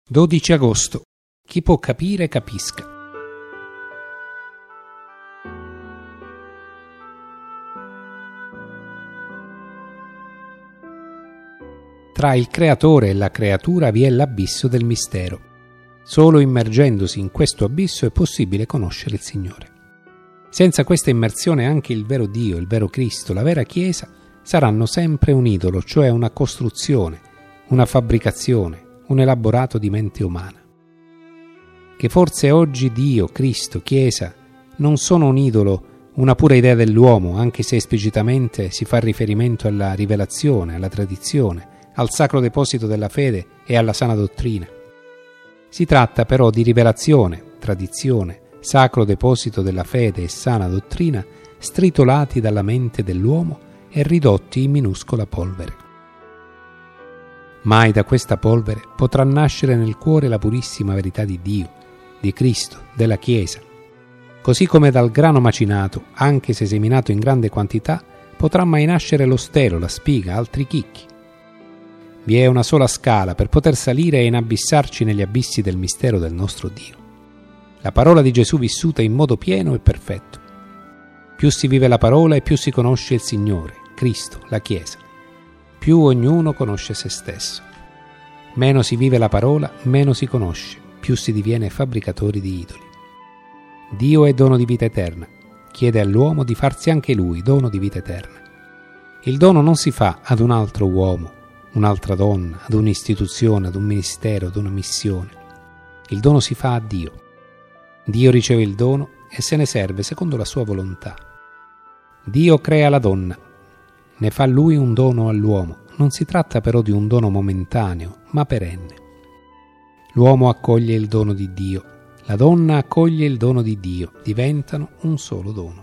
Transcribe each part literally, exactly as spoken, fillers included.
dodici agosto. Chi può capire, capisca. Tra il creatore e la creatura vi è l'abisso del mistero. Solo immergendosi in questo abisso è possibile conoscere il Signore. Senza questa immersione anche il vero Dio, il vero Cristo, la vera Chiesa saranno sempre un idolo, cioè una costruzione, una fabbricazione, un elaborato di mente umana. Che forse oggi Dio, Cristo, Chiesa non sono un idolo, una pura idea dell'uomo, anche se esplicitamente si fa riferimento alla rivelazione, alla tradizione, al sacro deposito della fede e alla sana dottrina. Si tratta però di rivelazione, tradizione, sacro deposito della fede e sana dottrina stritolati dalla mente dell'uomo e ridotti in minuscola polvere. Mai da questa polvere potrà nascere nel cuore la purissima verità di Dio, di Cristo, della Chiesa. Così come dal grano macinato, anche se seminato in grande quantità, potrà mai nascere lo stelo, la spiga, altri chicchi. Vi è una sola scala per poter salire e inabissarci negli abissi del mistero del nostro Dio. La parola di Gesù vissuta in modo pieno e perfetto. Più si vive la parola e più si conosce il Signore, Cristo, la Chiesa. Più ognuno conosce se stesso. Meno si vive la parola, meno si conosce, più si diviene fabbricatori di idoli. Dio è dono di vita eterna. Chiede all'uomo di farsi anche lui dono di vita eterna. Il dono non si fa ad un altro uomo, un'altra donna, ad un'istituzione, ad un ministero, ad una missione. Il dono si fa a Dio. Dio riceve il dono e se ne serve secondo la sua volontà. Dio crea la donna. Ne fa lui un dono all'uomo. Non si tratta però di un dono momentaneo, ma perenne. L'uomo accoglie il dono di Dio. La donna accoglie il dono di Dio. Diventano un solo dono.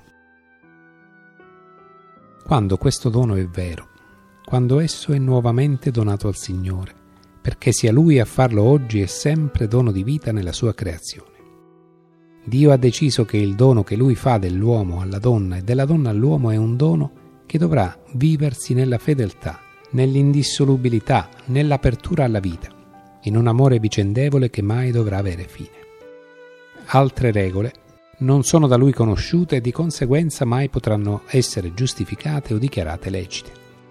Quando questo dono è vero, quando esso è nuovamente donato al Signore, perché sia Lui a farlo oggi e sempre dono di vita nella sua creazione. Dio ha deciso che il dono che Lui fa dell'uomo alla donna e della donna all'uomo è un dono che dovrà viversi nella fedeltà, nell'indissolubilità, nell'apertura alla vita, in un amore vicendevole che mai dovrà avere fine. Altre regole non sono da Lui conosciute e di conseguenza mai potranno essere giustificate o dichiarate lecite.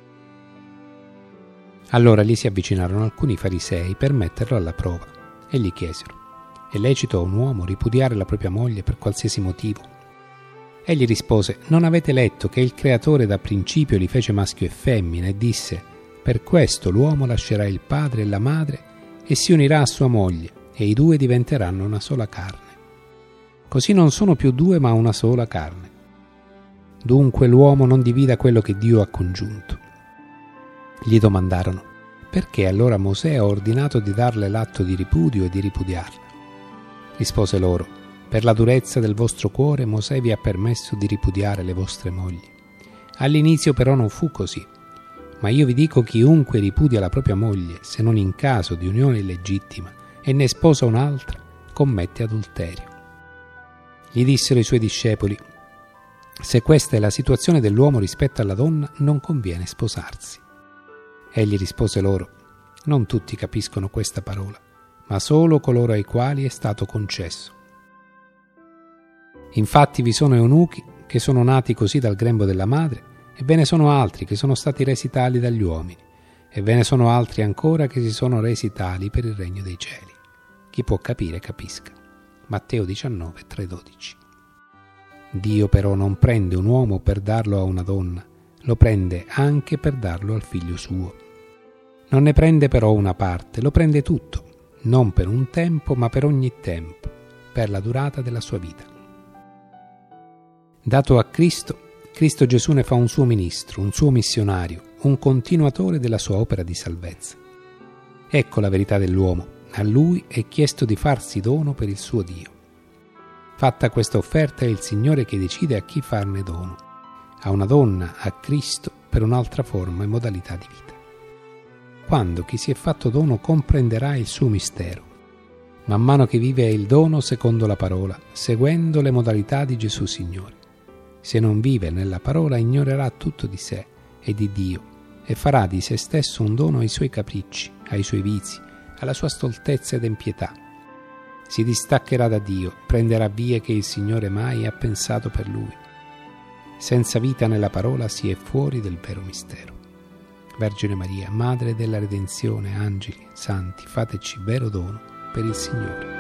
Allora gli si avvicinarono alcuni farisei per metterlo alla prova e gli chiesero: è lecito a un uomo ripudiare la propria moglie per qualsiasi motivo? Egli rispose: non avete letto che il Creatore da principio li fece maschio e femmina e disse: per questo l'uomo lascerà il padre e la madre e si unirà a sua moglie e i due diventeranno una sola carne. Così non sono più due ma una sola carne. Dunque l'uomo non divida quello che Dio ha congiunto. Gli domandarono: perché allora Mosè ha ordinato di darle l'atto di ripudio e di ripudiarla? Rispose loro: per la durezza del vostro cuore Mosè vi ha permesso di ripudiare le vostre mogli. All'inizio però non fu così. Ma io vi dico: chiunque ripudia la propria moglie, se non in caso di unione illegittima, e ne sposa un'altra, commette adulterio. Gli dissero i suoi discepoli: se questa è la situazione dell'uomo rispetto alla donna, non conviene sposarsi. Egli rispose loro: non tutti capiscono questa parola, ma solo coloro ai quali è stato concesso. Infatti vi sono eunuchi che sono nati così dal grembo della madre, e ve ne sono altri che sono stati resi tali dagli uomini, e ve ne sono altri ancora che si sono resi tali per il regno dei cieli. Chi può capire, capisca. Matteo diciannove, tre dodici. Dio però non prende un uomo per darlo a una donna, lo prende anche per darlo al figlio suo. Non ne prende però una parte, lo prende tutto, non per un tempo ma per ogni tempo, per la durata della sua vita. Dato a Cristo, Cristo Gesù ne fa un suo ministro, un suo missionario, un continuatore della sua opera di salvezza. Ecco la verità dell'uomo. A lui è chiesto di farsi dono per il suo Dio. Fatta questa offerta è il Signore che decide a chi farne dono. A una donna, a Cristo, per un'altra forma e modalità di vita. Quando chi si è fatto dono comprenderà il suo mistero, man mano che vive il dono secondo la parola, seguendo le modalità di Gesù Signore. Se non vive nella parola, ignorerà tutto di sé e di Dio e farà di se stesso un dono ai suoi capricci, ai suoi vizi, alla sua stoltezza ed empietà. Si distaccherà da Dio, prenderà vie che il Signore mai ha pensato per lui. Senza vita nella parola si è fuori del vero mistero. Vergine Maria, Madre della Redenzione, angeli, santi, fateci vero dono per il Signore.